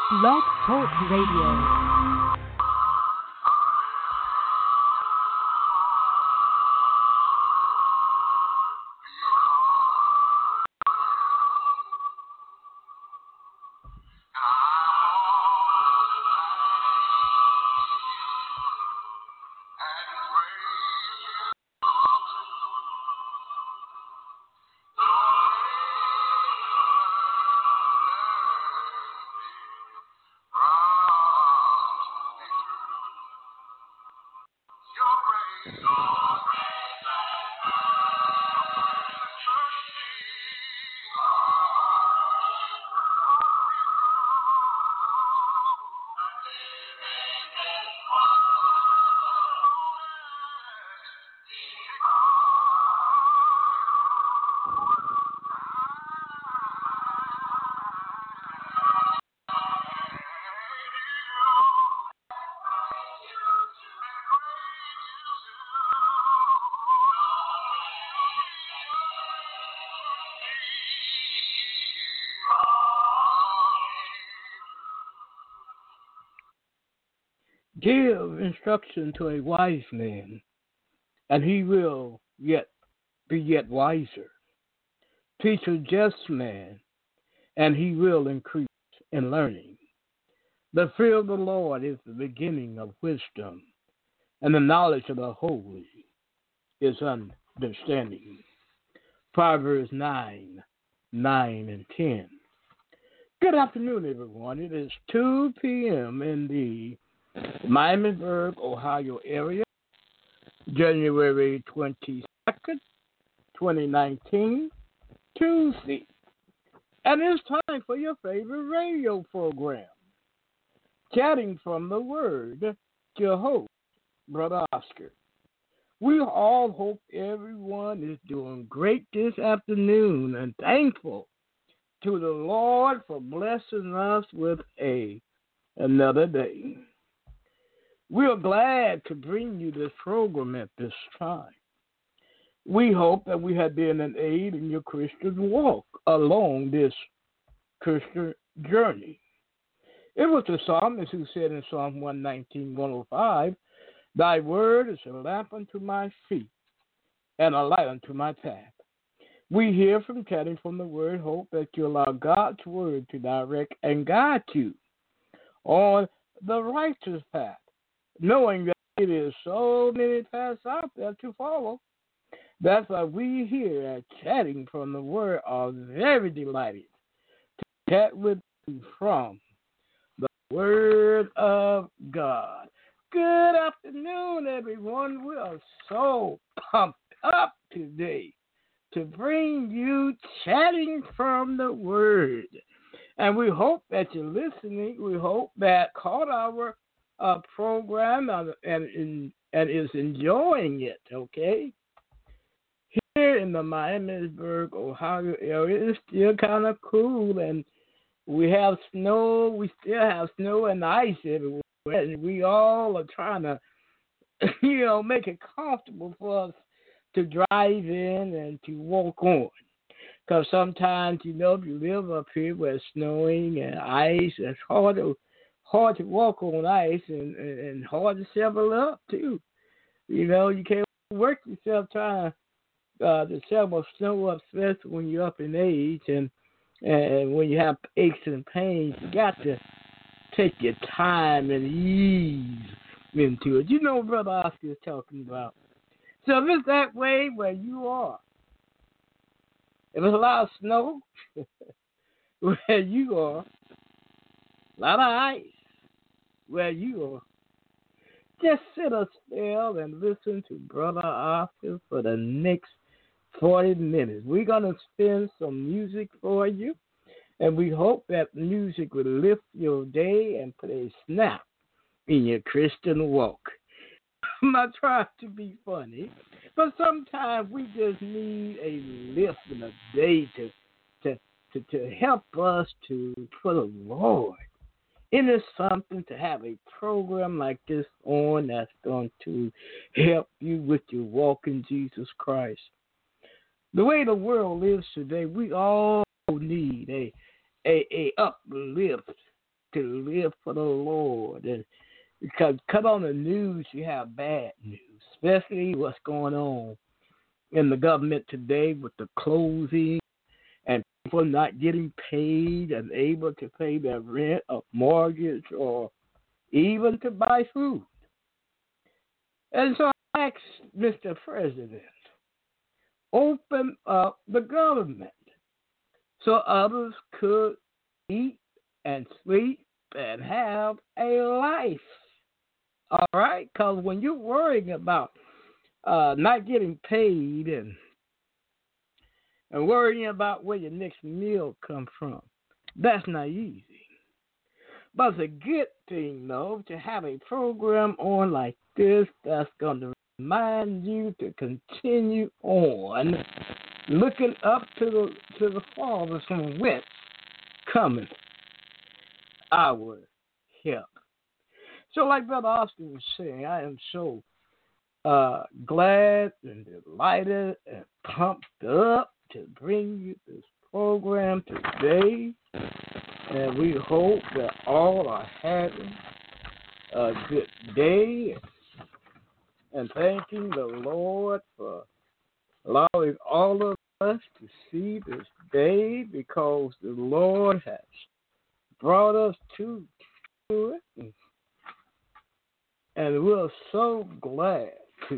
Blog Talk Radio. Give instruction to a wise man, and he will yet be yet wiser. Teach a just man, and he will increase in learning. The fear of the Lord is the beginning of wisdom, and the knowledge of the holy is understanding. Proverbs 9 and 10. Good afternoon, everyone. It is 2 p.m. in the Miamisburg, Ohio area, January 22nd, 2019, Tuesday. And it's time for your favorite radio program, Chatting from the Word, your host, Brother Oscar. We all hope everyone is doing great this afternoon and thankful to the Lord for blessing us with another day. We are glad to bring you this program at this time. We hope that we have been an aid in your Christian walk along this Christian journey. It was the psalmist who said in Psalm 119:105, "Thy word is a lamp unto my feet and a light unto my path." We hear from Chatting from the Word, hope that you allow God's word to direct and guide you on the righteous path, knowing that it is so many paths out there to follow. That's why we here at Chatting from the Word are very delighted to chat with you from the Word of God. Good afternoon, everyone. We are so pumped up today to bring you Chatting from the Word. And we hope that you're listening. We hope that caught our program and is enjoying it, okay? Here in the Miamisburg, Ohio area, it's still kind of cool, and we have snow. We still have snow and ice everywhere, and we all are trying to, make it comfortable for us to drive in and to walk on. Because sometimes, if you live up here where it's snowing and ice, it's hard to walk on ice and hard to shovel up, too. You can't work yourself trying to shovel snow up, especially when you're up in age and when you have aches and pains. You got to take your time and ease into it. You know what Brother Oscar is talking about. So if it's that way where you are, if it's a lot of snow where you are, a lot of ice where you are, just sit still and listen to Brother Oscar for the next 40 minutes. We're going to spin some music for you, and we hope that music will lift your day and put a snap in your Christian walk. I'm not trying to be funny, but sometimes we just need a lift in a day to help us for the Lord. It is something to have a program like this on that's going to help you with your walk in Jesus Christ. The way the world lives today, we all need a uplift to live for the Lord. And because cut on the news, you have bad news, especially what's going on in the government today with the closing and people not getting paid and able to pay their rent or mortgage or even to buy food. And so I asked Mr. President, open up the government so others could eat and sleep and have a life. All right? Because when you're worrying about not getting paid and worrying about where your next meal comes from, that's not easy. But it's a good thing, though, to have a program on like this that's going to remind you to continue on looking up to the Father from whence cometh our help. So like Brother Austin was saying, I am so glad and delighted and pumped up to bring you this program today. And we hope that all are having a good day and thanking the Lord for allowing all of us to see this day, because the Lord has brought us to it. And we're so glad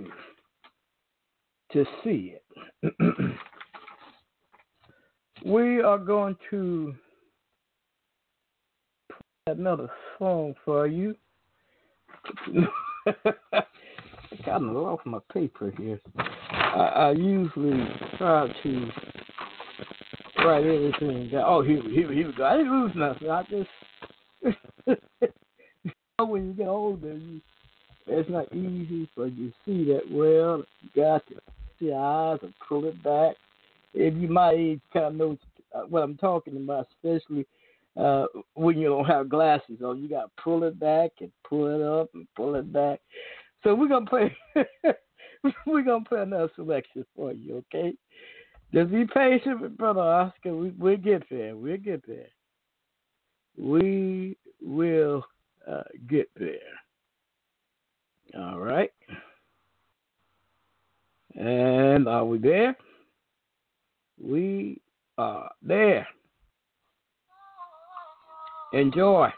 to see it. We are going to play another song for you. I kind of lost my paper here. I usually try to write everything down. Oh, here we go. I didn't lose nothing. I just when you get older, it's not easy for you to see that well. You got to see your eyes and pull it back. If you my age, kind of know what I'm talking about, especially when you don't have glasses on. You got to pull it back and pull it up and pull it back. So we're gonna play. We're gonna play another selection for you, okay? Just be patient with Brother Oscar. We'll get there. We'll get there. We will get there. All right. And are we there? We are there. Enjoy.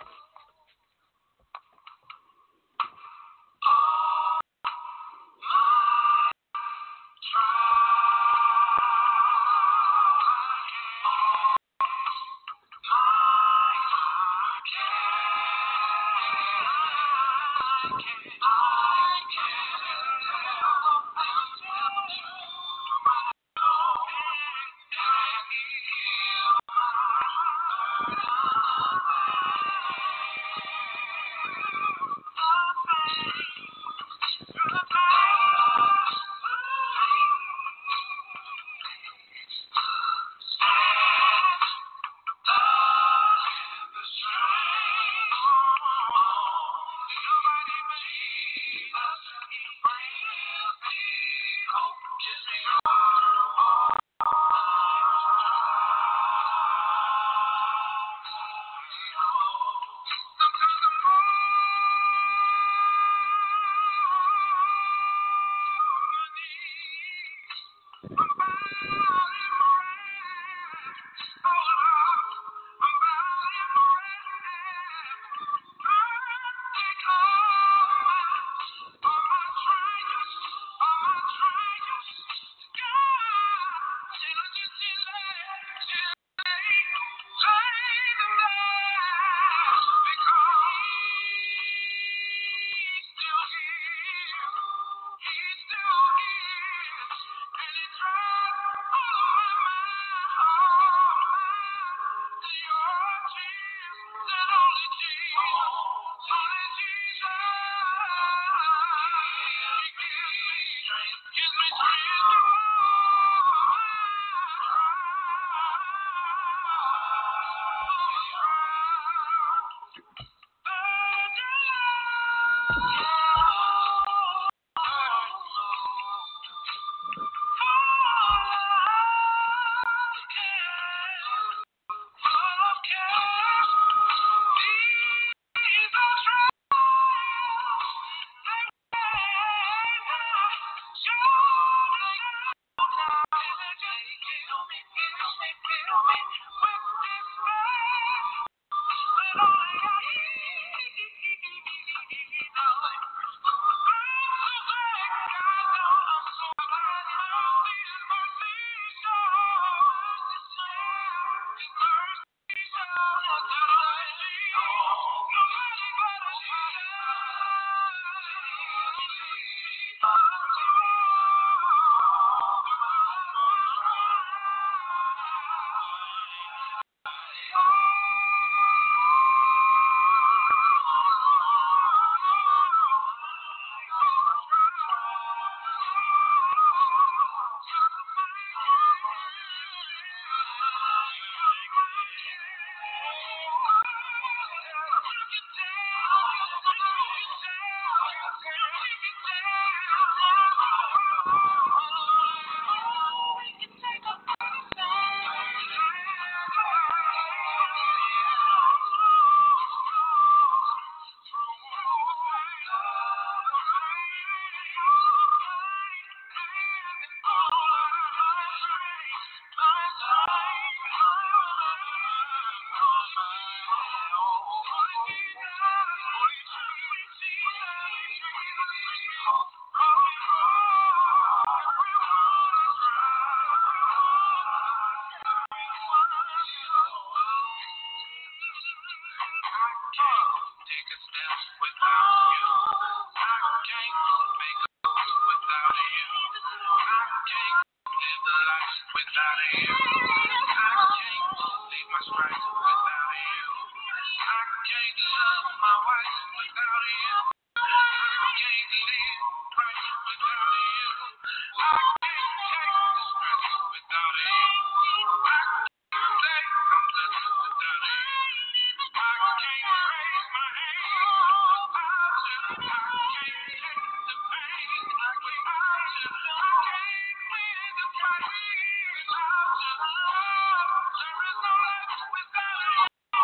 take a step without you. I can't make a move without you. I can't live the life without you. I can't leave my stripes without you. I can't love my wife without you. I can't live right without you. I can't take the stress without you. I can't say I'm blessed without you. I can't raise my hand without you. I can't take the pain without you. I can't win the fight without you. There is no life without you.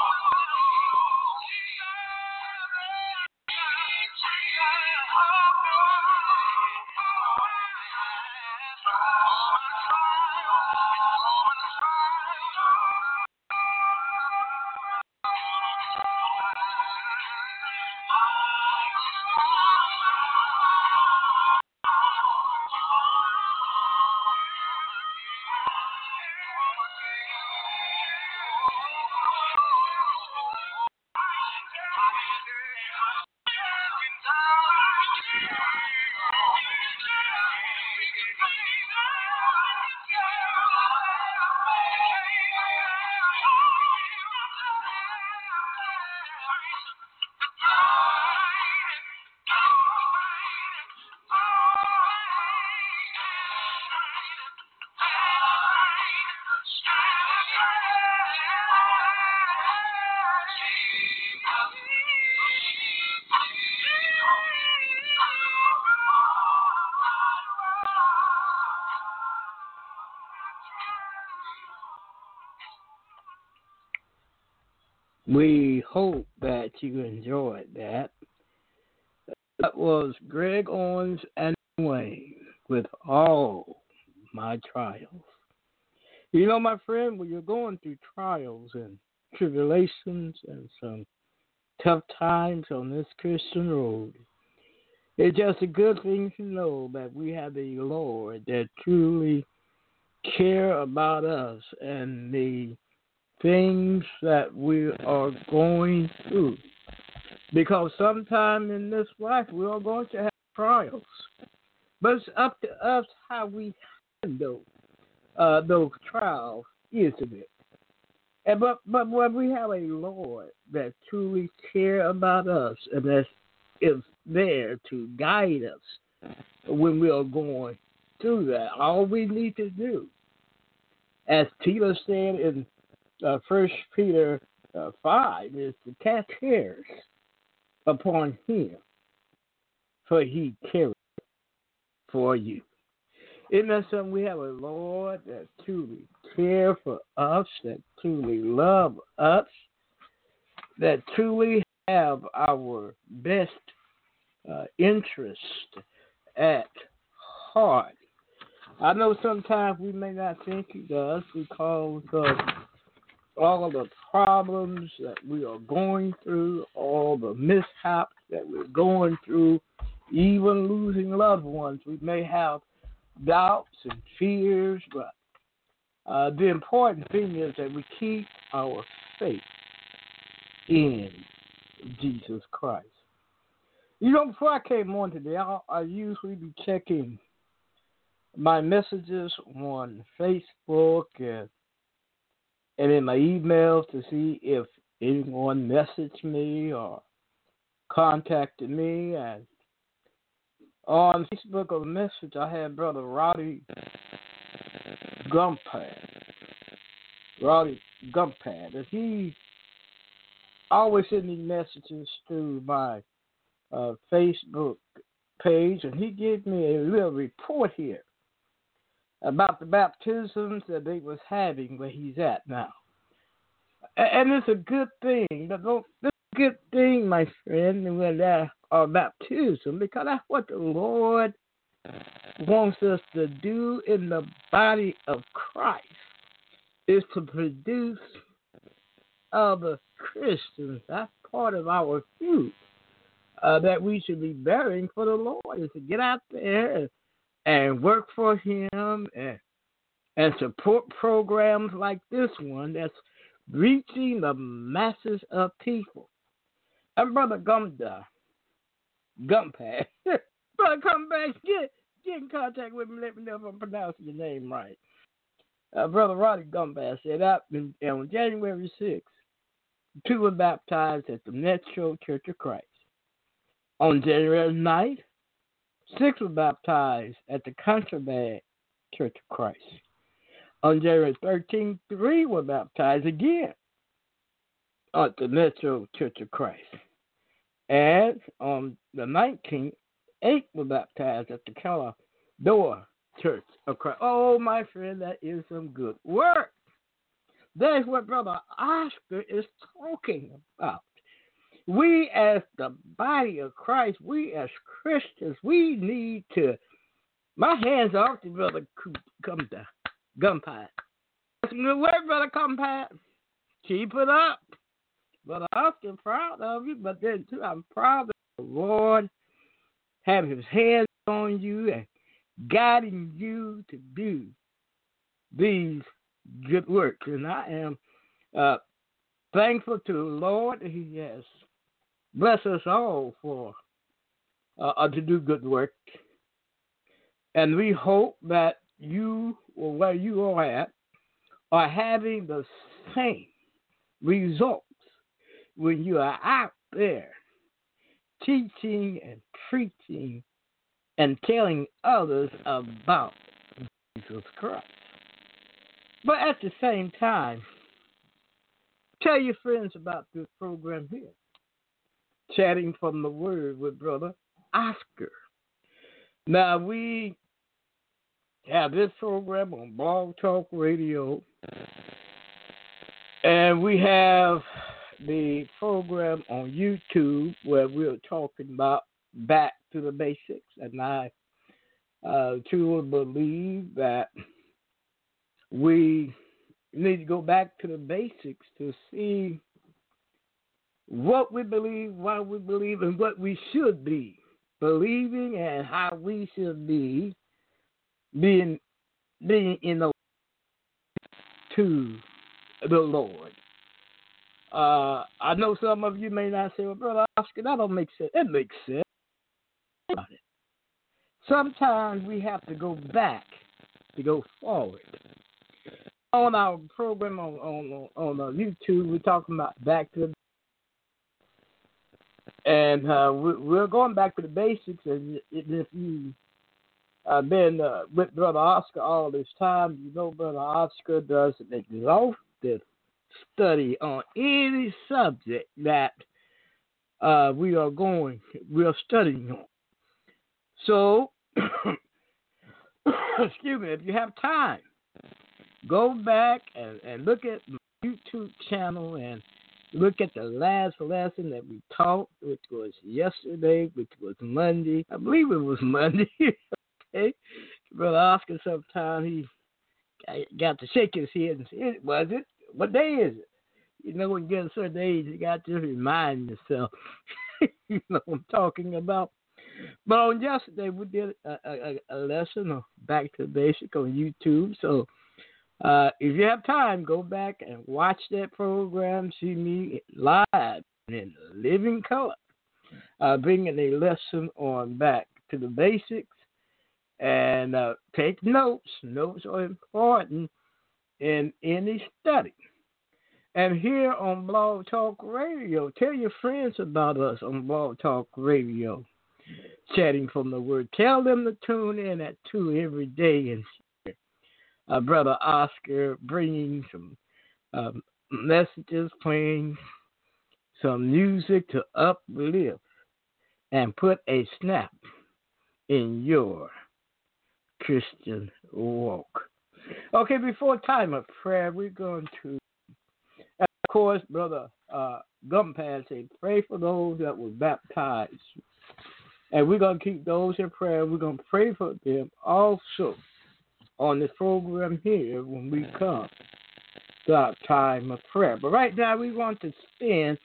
We hope that you enjoyed that. That was Greg Owens and Wayne with All My Trials. You know, my friend, when you're going through trials and tribulations and some tough times on this Christian road, it's just a good thing to know that we have a Lord that truly cares about us and the things that we are going through. Because sometime in this life we are going to have trials. But it's up to us how we handle those trials, isn't it? But when we have a Lord that truly cares about us and that is there to guide us when we are going through that, all we need to do, as Peter said in 1 Peter 5, is to cast cares upon him, for he cares for you. Isn't that something? We have a Lord that truly cares for us, that truly loves us, that truly have our best interest at heart. I know sometimes we may not think he does because of all the problems that we are going through, all the mishaps that we're going through, even losing loved ones. We may have doubts and fears, but the important thing is that we keep our faith in Jesus Christ. You know, before I came on today, I usually be checking my messages on Facebook and in my emails to see if anyone messaged me or contacted me. And on Facebook, a message I had Brother Roddy Gumpad, and he always sends me messages through my Facebook page, and he gave me a little report here about the baptisms that they was having where he's at now. And it's a good thing. It's a good thing, my friend, when there are baptism, because that's what the Lord wants us to do in the body of Christ, is to produce other Christians. That's part of our fruit that we should be bearing for the Lord, is to get out there and work for him and support programs like this one that's reaching the masses of people. And Brother Gumpad. Brother, come back, get in contact with me, let me know if I'm pronouncing your name right. Brother Roddy Gumpad said on January 6th, 2 were baptized at the Metro Church of Christ. On January 9th, 6 were baptized at the Contraband Church of Christ. On January 13th, 3 were baptized again at the Metro Church of Christ. And on the 19th, 8 were baptized at the Calador Church of Christ. Oh, my friend, that is some good work. That's what Brother Oscar is talking about. We as the body of Christ, we as Christians, we need to, my hands off to Brother Gumpad. That's some good work, Brother Gumpad. Keep it up. Brother Oscar, proud of you, but then too, I'm proud that the Lord have his hands on you and guiding you to do these good works. And I am thankful to the Lord that he has blessed us all for to do good work. And we hope that you, or where you are at, are having the same results when you are out there teaching and preaching and telling others about Jesus Christ. But at the same time, tell your friends about this program here, Chatting from the Word with Brother Oscar. Now, we have this program on Blog Talk Radio, and we have the program on YouTube where we're talking about back to the basics. And I truly believe that we need to go back to the basics to see what we believe, why we believe, and what we should be believing, and how we should be being in the to the Lord. I know some of you may not say, well, Brother Oscar, that don't make sense. It makes sense. Sometimes we have to go back to go forward. On our program on YouTube, we're talking about back to the, and we're going back to the basics. And if you have been with Brother Oscar all this time, you know Brother Oscar does an exhaustive study on any subject that we are studying on. So, excuse me, if you have time, go back and look at my YouTube channel and look at the last lesson that we taught, which was yesterday, which was Monday. I believe it was Monday. Okay, Brother Oscar, sometimes he got to shake his head and say, "Was it? What day is it?" You know, when you get a certain age, you got to remind yourself. You know what I'm talking about. But on yesterday, we did a lesson of Back to the Basic on YouTube. So if you have time, go back and watch that program. See me live in living color, bringing a lesson on Back to the Basics. And take notes. Notes are important in any study. And here on Blog Talk Radio, tell your friends about us on Blog Talk Radio, Chatting from the Word. Tell them to tune in at 2 every day and hear Brother Oscar bringing some messages, playing some music to uplift and put a snap in your Christian walk. Okay, before time of prayer, we're going to, of course, Brother Gumpad said, pray for those that were baptized. And we're going to keep those in prayer. We're going to pray for them also on this program here when we come to our time of prayer. But right now, we want to spend,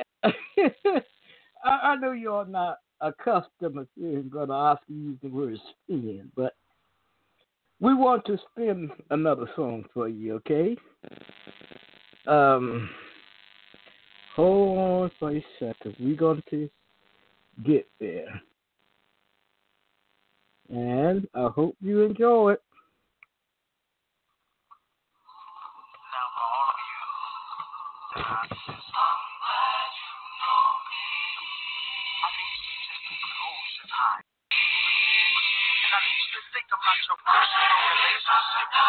I know you're not accustomed to hearing Brother Oscar use the word spin, but we want to spin another song for you, okay? Hold on for a second. We're going to get there. And I hope you enjoy it. Now for all of you, I just glad you know me. I need you just to close your eyes. And I need you to think about your personal relationship with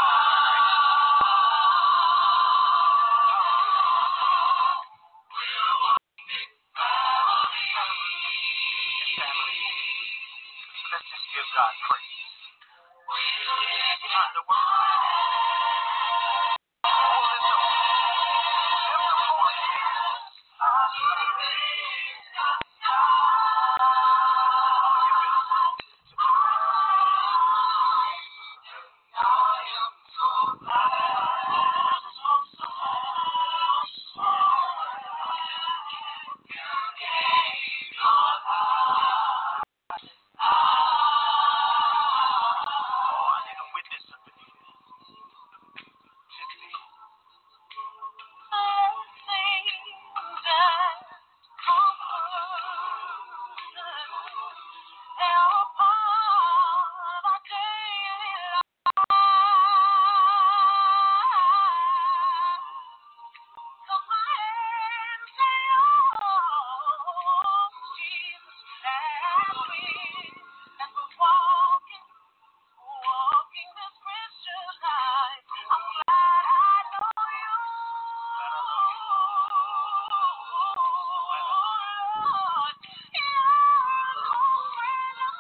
family. Let's just give God praise. Turn the world. Hold it up. Lift the I need a witness up in here. Walking this Christian life, I'm glad I know you. Lord, you're a friend of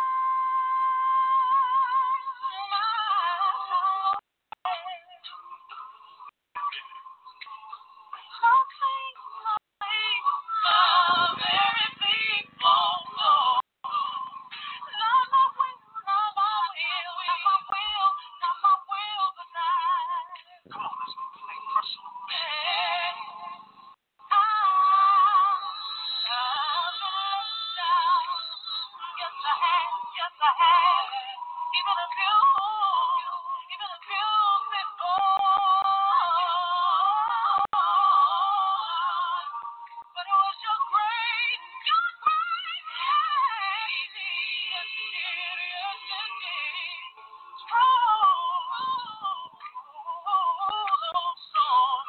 Come on, let's make it personal. Yes, I have. Even if you've been gone. But it was your grace, yes, it did. Strong,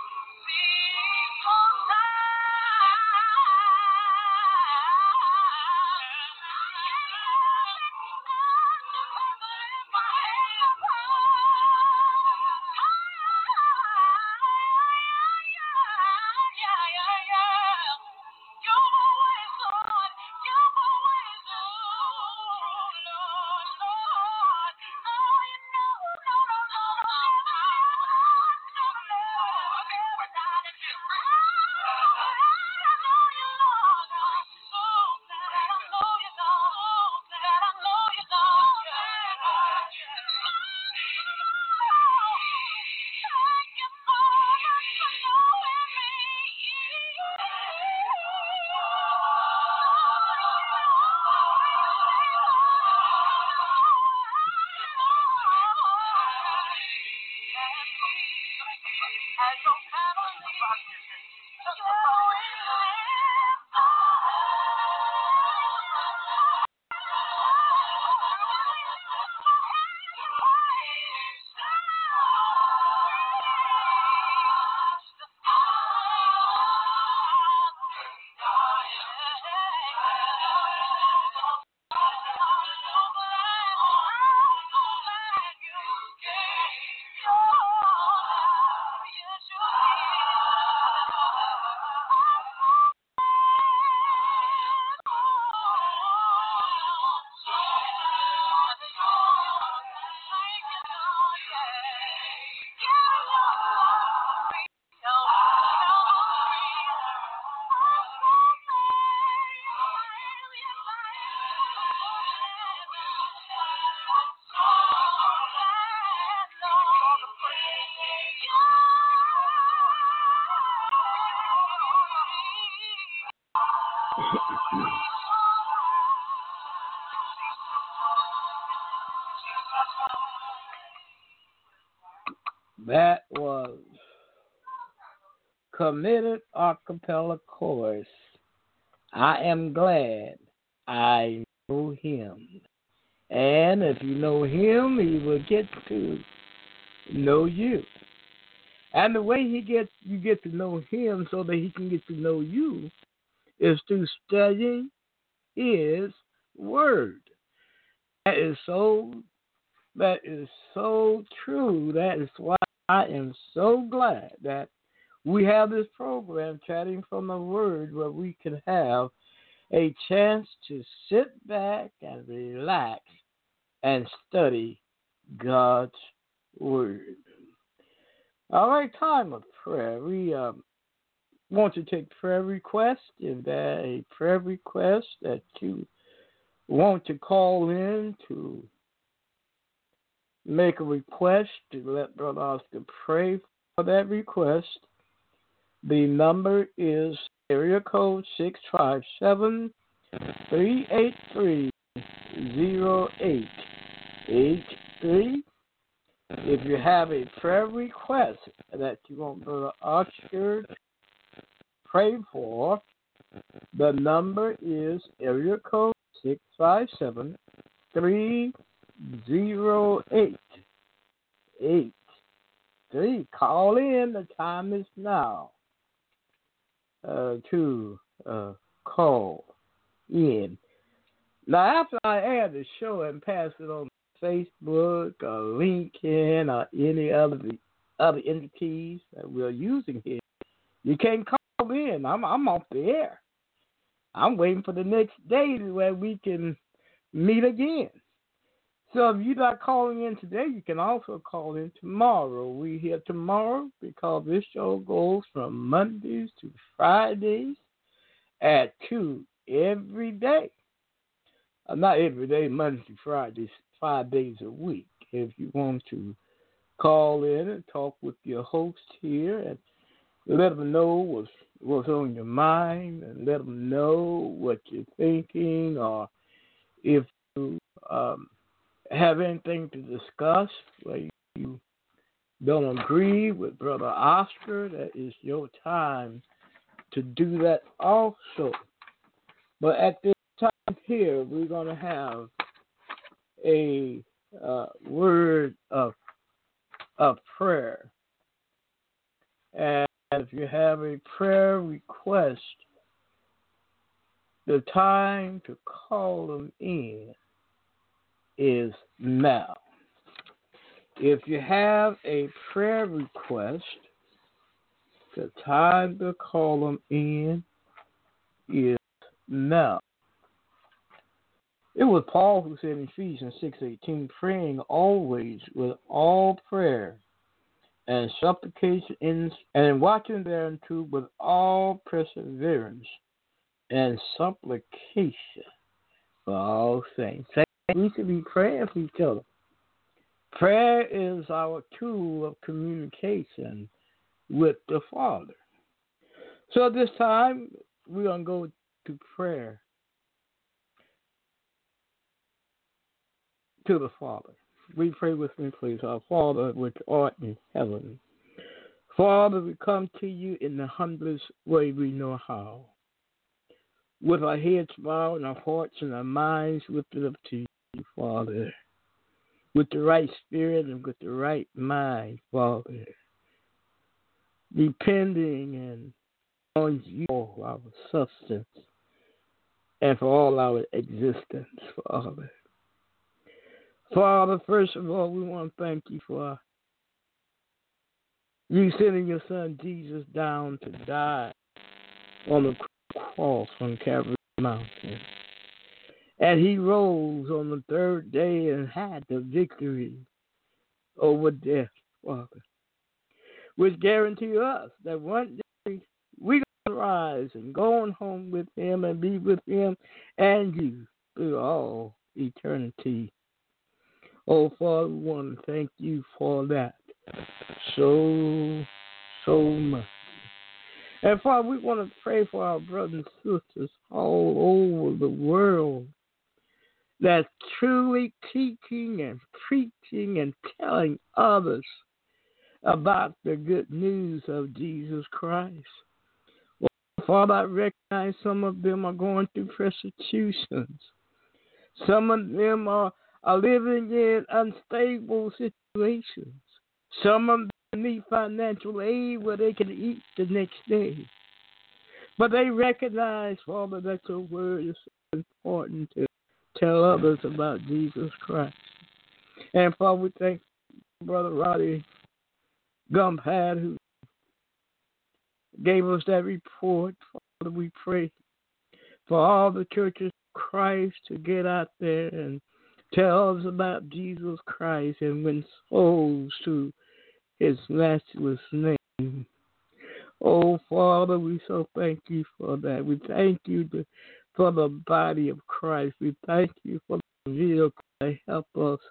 That was committed a cappella chorus. I am glad I know him. And if you know him, he will get to know you. And the way you get to know him so that he can get to know you is through studying his word. That is so true. That is why I am so glad that we have this program, Chatting from the Word, where we can have a chance to sit back and relax and study God's Word. All right, time of prayer. We want to take prayer requests. If there's a prayer request that you want to call in to make a request to let Brother Oscar pray for that request, the number is area code 657-383-0883. If you have a prayer request that you want Brother Oscar to pray for, the number is area code 657-383-0883. Call in. The time is now to call in. Now, after I add the show and pass it on Facebook or LinkedIn or any other entities that we're using here, you can't call in. I'm off the air. I'm waiting for the next day where we can meet again. So if you're not calling in today, you can also call in tomorrow. We're here tomorrow because this show goes from Mondays to Fridays at 2 every day. Not every day, Monday to Fridays, 5 days a week. If you want to call in and talk with your host here and let them know what's on your mind and let them know what you're thinking, or if you have anything to discuss where you don't agree with Brother Oscar, that is your time to do that also. But at this time here, we're going to have a word of prayer. And if you have a prayer request, the time to call them in is now. If you have a prayer request, the time to call them in is now. It was Paul who said in Ephesians 6:18, praying always with all prayer and supplication and watching thereunto with all perseverance and supplication for all saints. We should be praying for each other. Prayer is our tool of communication with the Father. So at this time, we're going to go to prayer to the Father. We pray with me, please. Our Father, which art in heaven. Father, we come to you in the humblest way we know how. With our heads bowed and our hearts and our minds lifted up to you, Father. With the right spirit and with the right mind, Father. Depending and on you for our substance and for all our existence, Father. Father, first of all, we want to thank you for you sending your son Jesus down to die on the cross on Calvary Mountain. And he rose on the third day and had the victory over death, Father, which guarantee us that one day we're going to rise and go on home with him and be with him and you through all eternity. Oh, Father, we want to thank you for that so much. And, Father, we want to pray for our brothers and sisters all over the world that's truly teaching and preaching and telling others about the good news of Jesus Christ. Well, Father, I recognize some of them are going through persecutions. Some of them are living in unstable situations. Some of them need financial aid where they can eat the next day. But they recognize, Father, that your word is so important to tell others about Jesus Christ. And Father, we thank Brother Roddy Gumpad who gave us that report. Father, we pray for all the churches of Christ to get out there and tell us about Jesus Christ and win souls to his matchless name. Oh, Father, we so thank you for that. We thank you for the body of Christ. We thank you for the vehicle to help us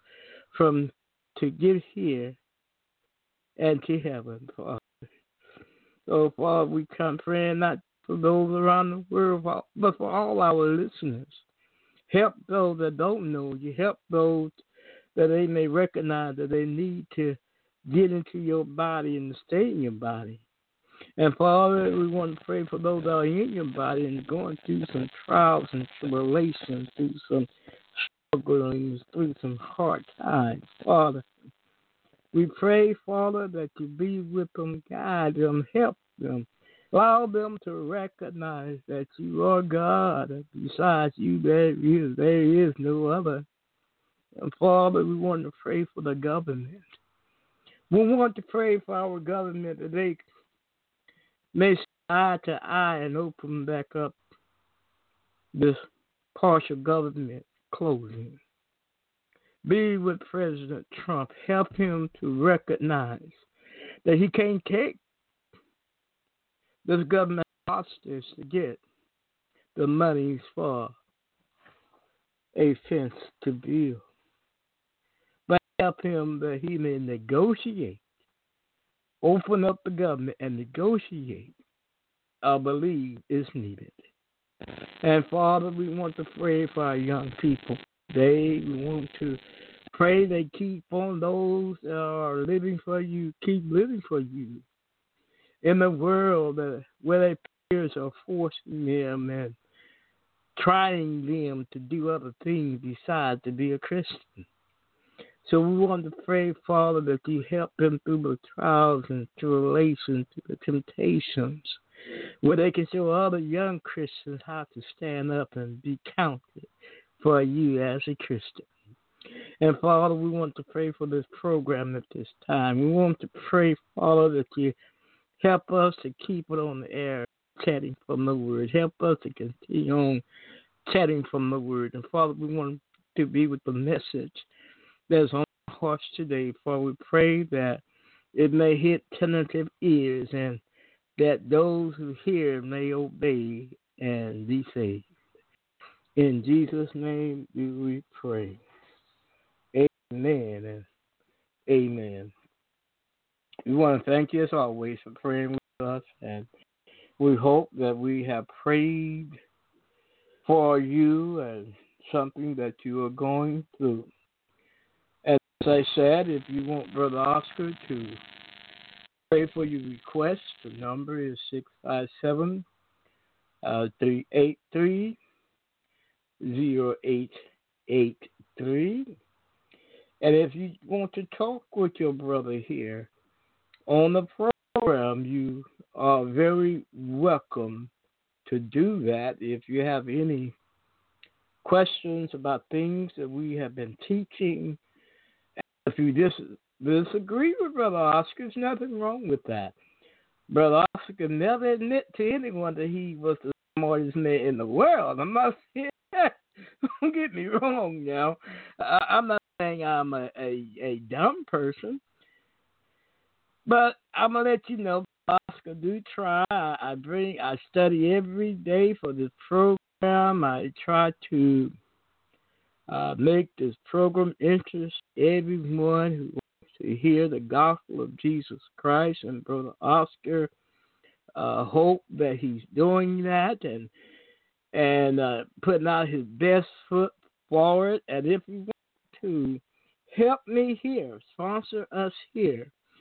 to get here and to heaven, Father. So, Father, we come praying not for those around the world, but for all our listeners. Help those that don't know you. Help those that they may recognize that they need to get into your body and stay in your body. And Father, we want to pray for those that are in your body and going through some trials and tribulations, through some strugglings, through some hard times. Father, we pray, Father, that you be with them, guide them, help them. Allow them to recognize that you are God. Besides you, there is no other. And Father, we want to pray for the government. We want to pray for our government that they may see eye to eye and open back up this partial government closing. Be with President Trump. Help him to recognize that he can't take this government hostage to get the monies for a fence to build. But help him that he may negotiate, open up the government and negotiate, I believe is needed. And Father, we want to pray for our young people. We want to pray they keep on those that are living for you, keep living for you. In the world where their peers are forcing them and trying them to do other things besides to be a Christian. So we want to pray, Father, that you help them through the trials and tribulations, the temptations, where they can show other young Christians how to stand up and be counted for you as a Christian. And Father, we want to pray for this program at this time. We want to pray, Father, that you help us to keep it on the air, chatting from the Word. Help us to continue on chatting from the Word. And Father, we want to be with the message that's on our hearts today. Father, we pray that it may hit tentative ears and that those who hear may obey and be saved. In Jesus' name do we pray. Amen and amen. We want to thank you as always for praying with us, and we hope that we have prayed for you and something that you are going through. As I said, if you want Brother Oscar to pray for your request, the number is 657-383-0883. And if you want to talk with your brother here on the program, you are very welcome to do that. If you have any questions about things that we have been teaching, if you disagree with Brother Oscar, there's nothing wrong with that. Brother Oscar never admit to anyone that he was the smartest man in the world. I'm not saying that. Don't get me wrong now. I'm not saying I'm a dumb person. But I'm going to let you know, Oscar, do try. I study every day for this program. I try to make this program interest everyone who wants to hear the gospel of Jesus Christ. And Brother Oscar, hope that he's doing that and putting out his best foot forward. And if you want to help me here, sponsor us here,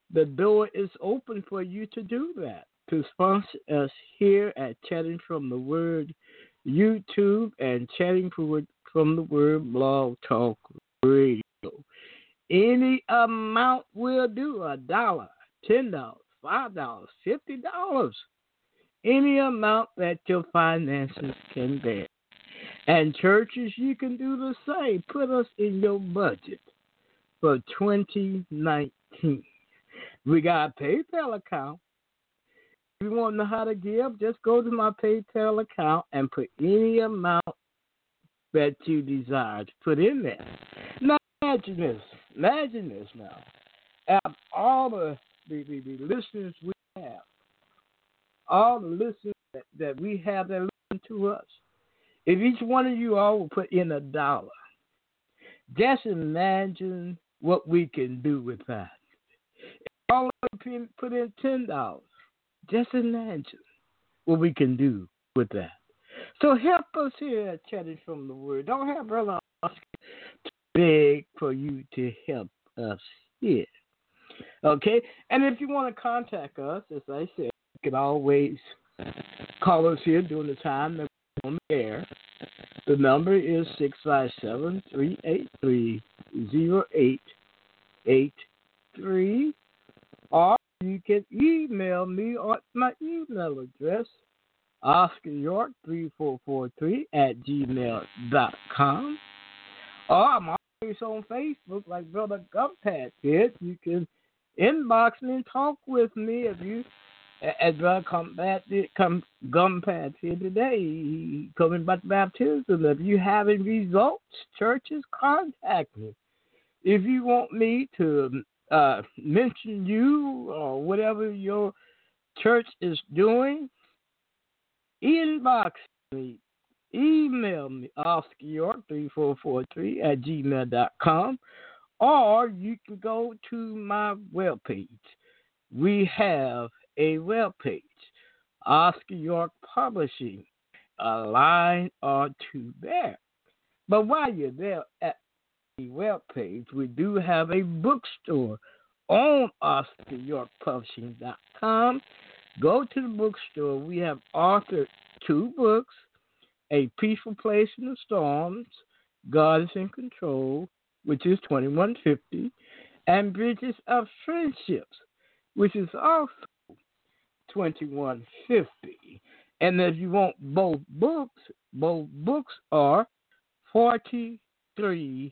The door is open for you to do that, to sponsor us here at Chatting from the Word YouTube and Chatting from the Word Blog Talk Radio. Any amount will do, $1, $10, $5, $50. Any amount that your finances can bear. And churches, you can do the same. Put us in your budget for 2019. We got a PayPal account. If you want to know how to give, just go to my PayPal account and put any amount that you desire to put in there. Now, imagine this. Imagine this now. Out of all the listeners we have, all the listeners that we have that listen to us, if each one of you all will put in $1, just imagine what we can do with that. If all of you put in $10, just imagine what we can do with that. So help us here at Chatting from the Word. Don't have Brother Oscar to beg for you to help us here. Okay? And if you want to contact us, as I said, you can always call us here during the time that we're on the air. The number is 657-383-0883. Or you can email me on my email address, OscarYork3443@gmail.com. Or I'm always on Facebook like Brother Gumpad did. You can inbox me and talk with me if you, as Brother Gumpad here today, he coming about baptism. If you having results, churches, contact me. If you want me to mention you or whatever your church is doing, inbox me, email me, OscarYork3443@gmail.com, or you can go to my webpage. We have a webpage, Oscar York Publishing, a line or two there. But while you're there at the webpage, we do have a bookstore on OscarYorkPublishing.com. Go to the bookstore. We have authored 2 books, A Peaceful Place in the Storms, God is in Control, which is 2150, and Bridges of Friendships, which is also 2150. And if you want both books are $43.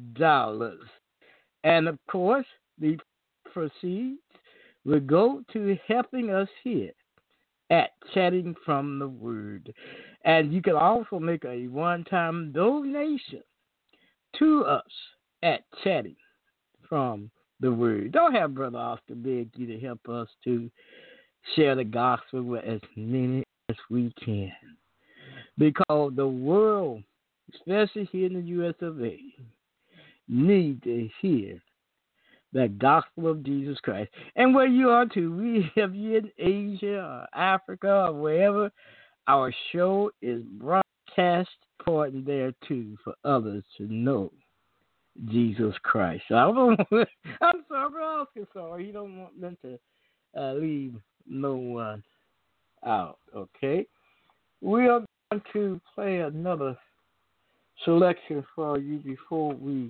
And of course, the proceeds will go to helping us here at Chatting from the Word. And you can also make a one-time donation to us at Chatting from the Word. Don't have Brother Oscar beg you to help us to share the gospel with as many as we can. Because the world, especially here in the U.S. of A., need to hear the gospel of Jesus Christ. And where you are too, we have you in Asia or Africa or wherever, our show is broadcast according there too for others to know Jesus Christ. So I'm sorry, Oscar, sorry. You don't want them to leave no one out, okay? We are going to play another selection for you before we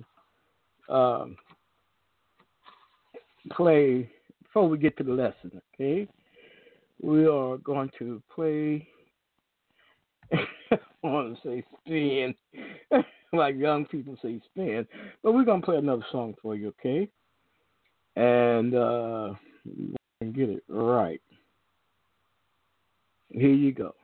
get to the lesson, okay? We are going to play, I want to say spin, like young people say spin, but we're going to play another song for you, okay? And get it right. Here you go.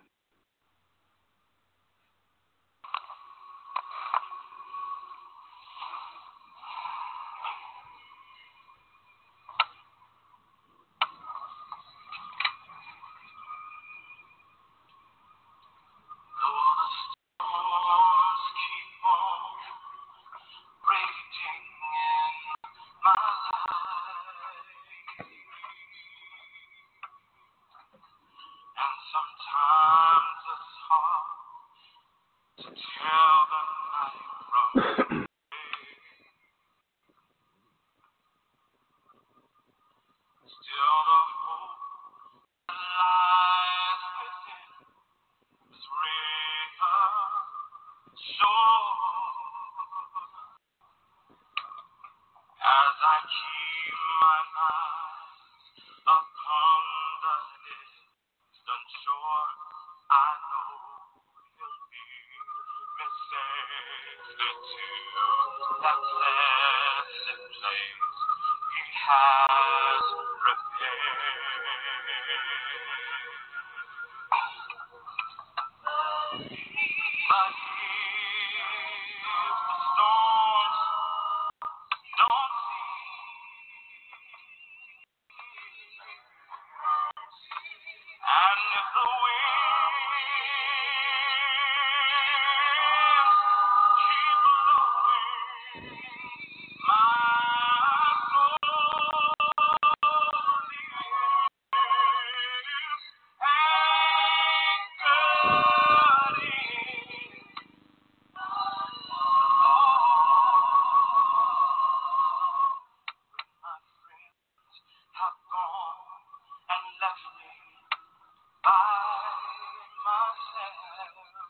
that blessed place He has prepared. But if the storms don't cease, and if the winds keep blowing, my soul is anchored in my friends have gone and left me by myself,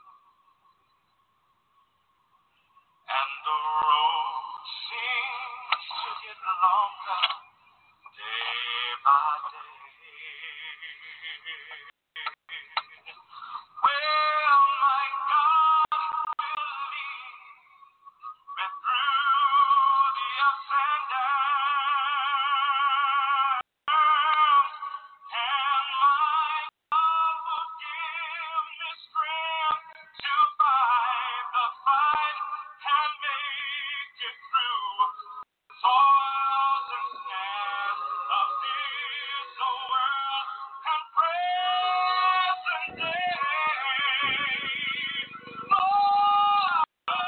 and the road seems to get longer day by day. Well, my God will lead me through the ups and downs, and my God will give me strength to fight the fight and make it through toils and snares of this world and present day. Lord,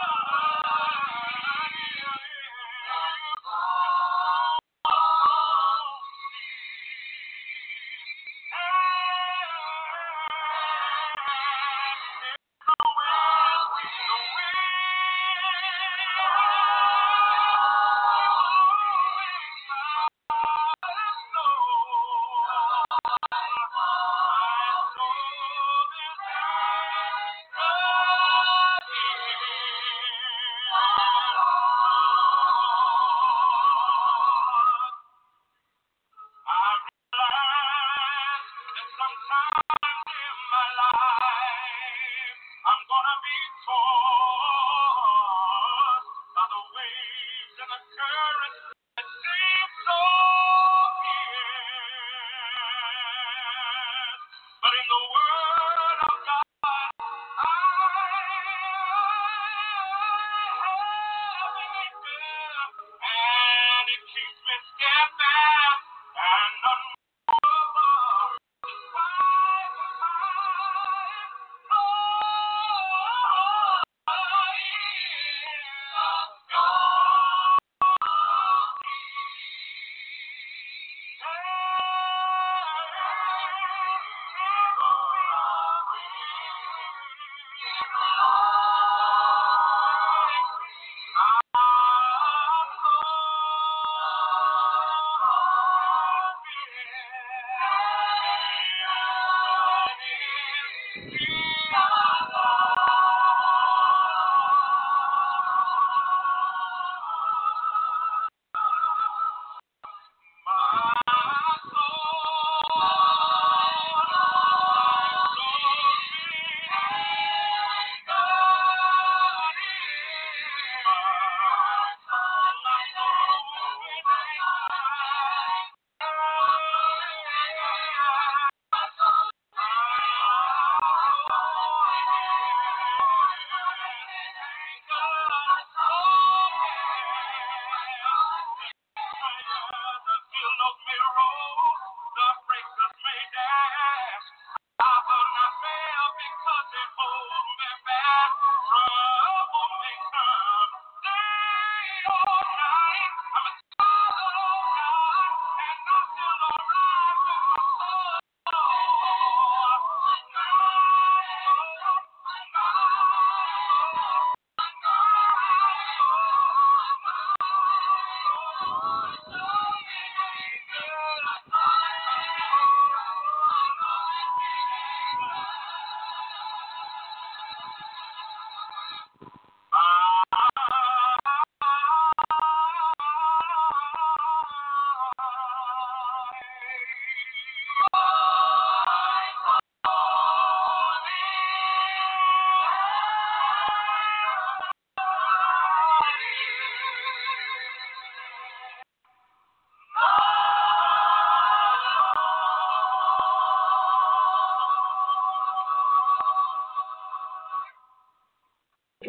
I realize that sometimes in my life I'm gonna be tossed by the waves and the currents that seem so fierce. But in the Word of God, I have an anchor, and it keeps me steadfast and unmovable despite the times. Lord,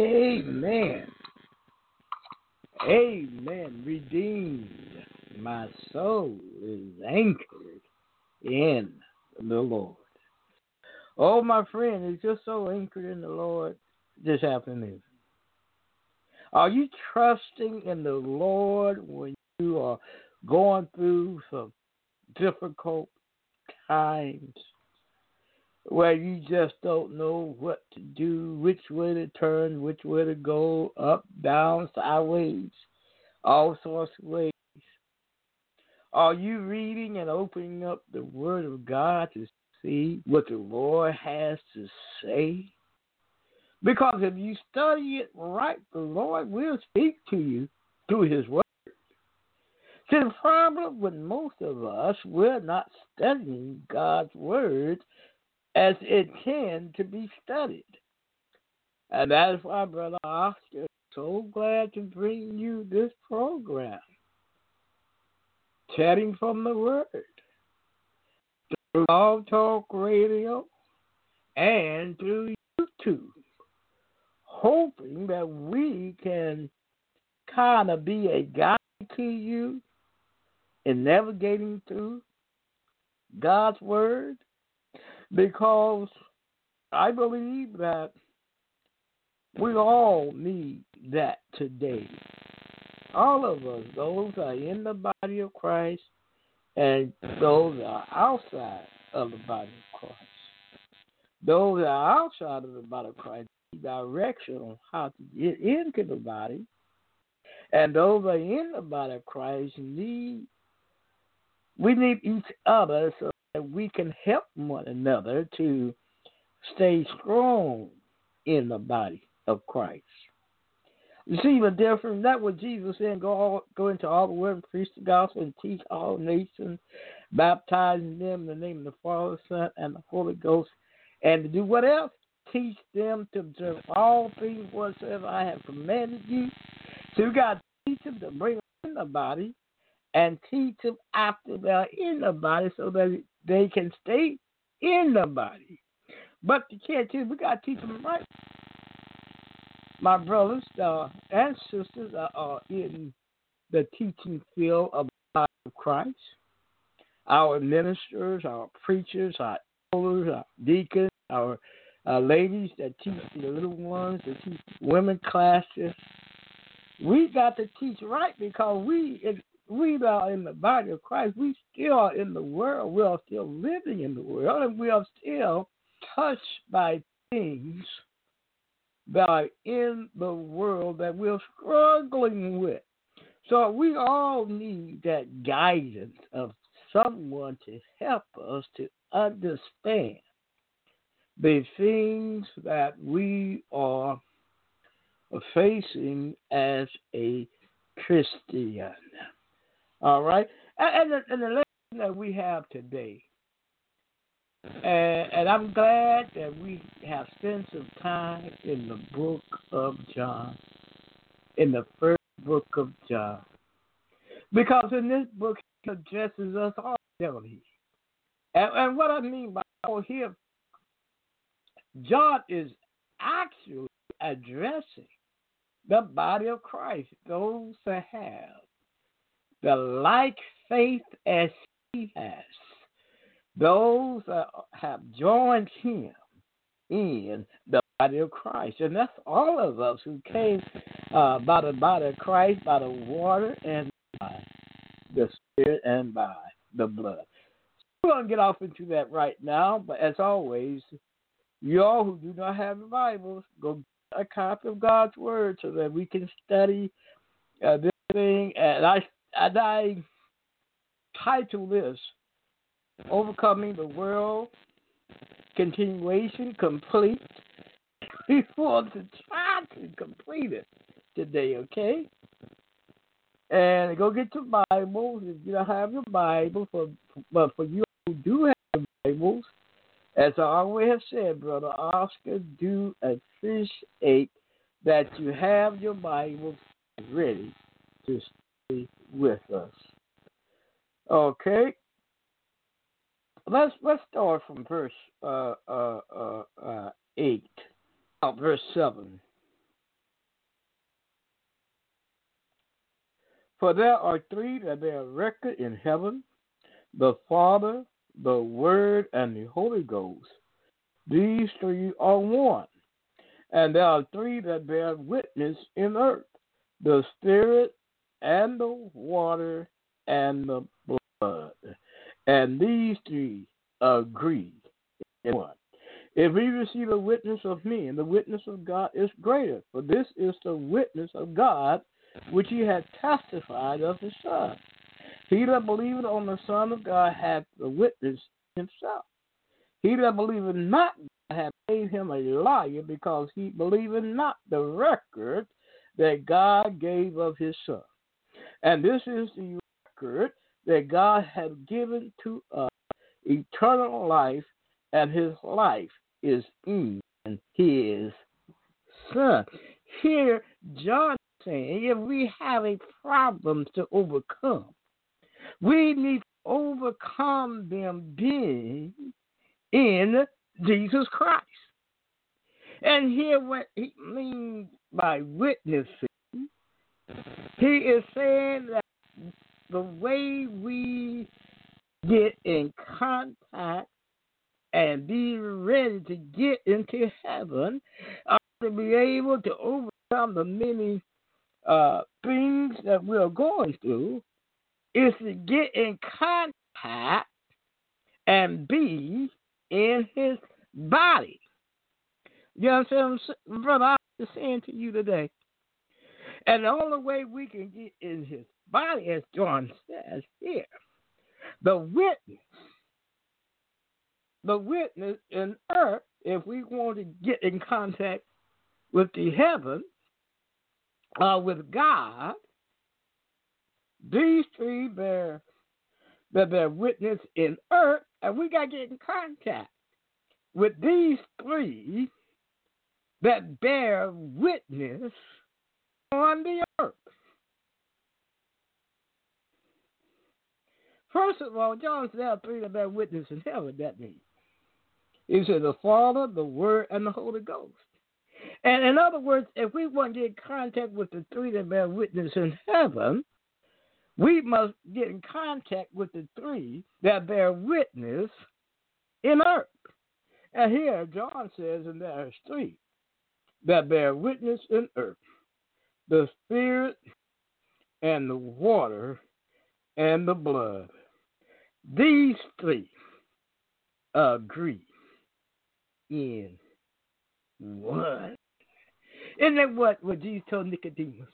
Amen. Amen. Redeemed. My soul is anchored in the Lord. Oh, my friend, is your soul anchored in the Lord this afternoon? Are you trusting in the Lord when you are going through some difficult times where you just don't know what to do, which way to turn, which way to go, up, down, sideways, all sorts of ways? Are you reading and opening up the Word of God to see what the Lord has to say? Because if you study it right, the Lord will speak to you through His Word. See, the problem with most of us, we're not studying God's Word as it can to be studied. And that is why, Brother Oscar, so glad to bring you this program, Chatting from the Word, through Blog Talk Radio and through YouTube, hoping that we can kind of be a guide to you in navigating through God's Word, because I believe that we all need that today. All of us, those are in the body of Christ and those are outside of the body of Christ. Those that are outside of the body of Christ need direction on how to get into the body. And those that are in the body of Christ we need each other so that we can help one another to stay strong in the body of Christ. You see the difference? That's what Jesus said, go into all the world, preach the gospel, and teach all nations, baptizing them in the name of the Father, Son, and the Holy Ghost. And to do what else? Teach them to observe all things whatsoever I have commanded you. So you got to teach them to bring them in the body and teach them after they're in the body so that they can stay in the body. But you can't teach, we got to teach them right. My brothers and sisters are in the teaching field of the body of Christ. Our ministers, our preachers, our elders, our deacons, our ladies that teach the little ones, that teach women classes. We got to teach right because we are in the body of Christ. We still are in the world. We are still living in the world, and we are still touched by things that are in the world that we're struggling with. So we all need that guidance of someone to help us to understand the things that we are facing as a Christian. All right? And the lesson that we have today, and I'm glad that we have spent some time in the book of John, in the first book of John. Because in this book, he addresses us all, don't he? And what I mean by all here, John is actually addressing the body of Christ, those that have the like faith as he has, those that have joined him in the body of Christ. And that's all of us who came by the body of Christ, by the water and by the Spirit and by the blood. We're going to get off into that right now, but as always, you all who do not have the Bibles, go get a copy of God's Word so that we can study this thing. And I title this, Overcoming the World, Continuation Complete. We want to try to complete it today, okay? And go get your Bibles if you don't have your Bible. But for you who do have Bibles, as I always have said, Brother Oscar, do appreciate that you have your Bibles ready to stay with us. Okay. Let's start from verse 8, verse 7. For there are three that bear record in heaven, the Father, the Word, and the Holy Ghost. These three are one. And there are three that bear witness in earth, the Spirit, and the water, and the blood. And these three agree in one. If we receive a witness of men, the witness of God is greater. For this is the witness of God, which he had testified of his Son. He that believeth on the Son of God hath the witness himself. He that believeth not God hath made him a liar, because he believeth not the record that God gave of his Son. And this is the record that God hath given to us, eternal life, and his life is in his Son. Here, John is saying, if we have a problem to overcome, we need to overcome them being in Jesus Christ. And here what he means by witnessing, he is saying that the way we get in contact and be ready to get into heaven, to be able to overcome the many things that we're going through, is to get in contact and be in his body. You understand what I'm, brother, I'm saying to you today? And the only way we can get in his body, as John says here, the witness in earth, if we want to get in contact with the heaven, with God, these three bear witness in earth, and we got to get in contact with these three that bear witness on the earth. First of all, John said there are three that bear witness in heaven. That means he said the Father, the Word, and the Holy Ghost. And in other words, if we want to get in contact with the three that bear witness in heaven, we must get in contact with the three that bear witness in earth. And here John says, and there are three that bear witness in earth, the Spirit and the water and the blood. These three agree in one. Isn't that what Jesus told Nicodemus?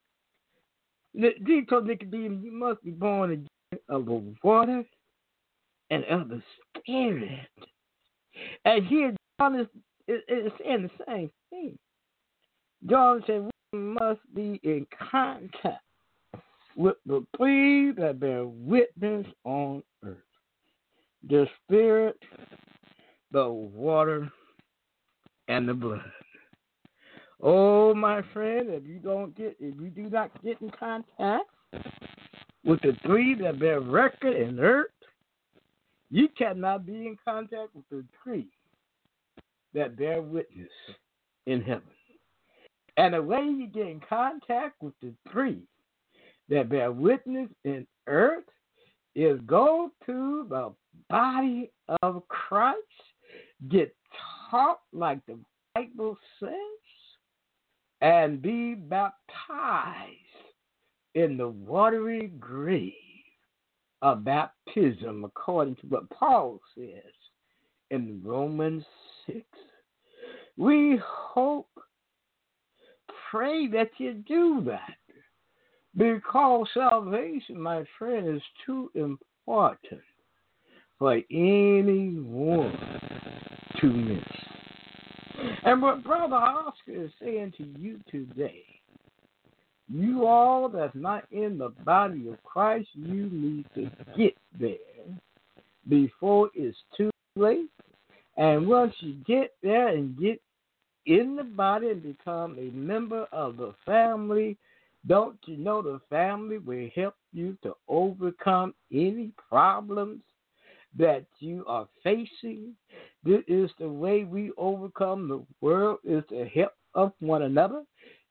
Jesus told Nicodemus, you must be born again of the water and of the Spirit. And here John is saying the same thing. John said we must be in contact with the three that bear witness on earth: the Spirit, the water, and the blood. Oh, my friend, if you do not get in contact with the three that bear record in earth, you cannot be in contact with the three that bear witness in heaven. And the way you get in contact with the three that bear witness in earth is go to the body of Christ, get taught like the Bible says, and be baptized in the watery grave of baptism, according to what Paul says in Romans 6. We hope, pray that you do that, because salvation, my friend, is too important for anyone to miss. And what Brother Oscar is saying to you today, you all that's not in the body of Christ, you need to get there before it's too late. And once you get there and get in the body and become a member of the family, don't you know the family will help you to overcome any problems that you are facing? This is the way we overcome the world, is to help of one another.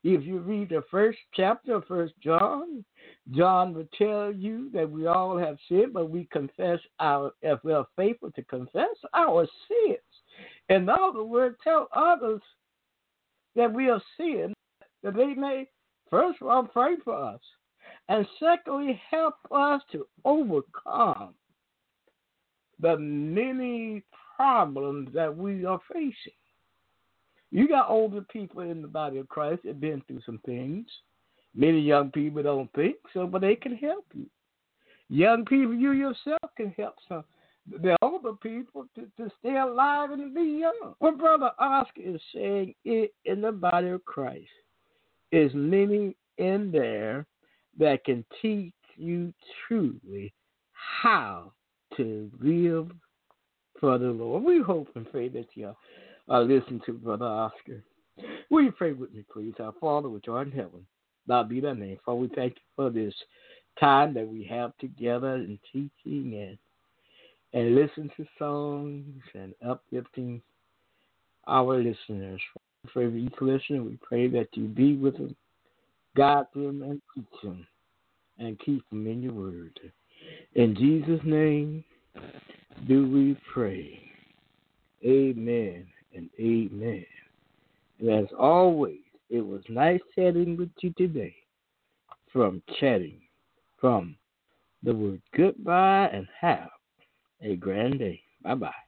If you read the first chapter of First John, John will tell you that we all have sinned, but we confess if we are faithful to confess our sins. In other words, tell others that we are sinned, that they may, first of all, pray for us, and secondly, help us to overcome the many problems that we are facing. You got older people in the body of Christ that have been through some things. Many young people don't think so, but they can help you. Young people, you yourself can help some. The older people to stay alive and be young. What Brother Oscar is saying in the body of Christ is many in there that can teach you truly how to live for the Lord. We hope and pray that you listen to Brother Oscar. Will you pray with me, please? Our Father, which art in heaven, thou be thy name. Father, we thank you for this time that we have together in teaching and listen to songs and uplifting our listeners. For each listener, we pray that you be with them, guide them, and teach them, and keep them in your word. In Jesus' name do we pray. Amen and amen. And as always, it was nice chatting with you today from the word goodbye, and have a grand day. Bye-bye.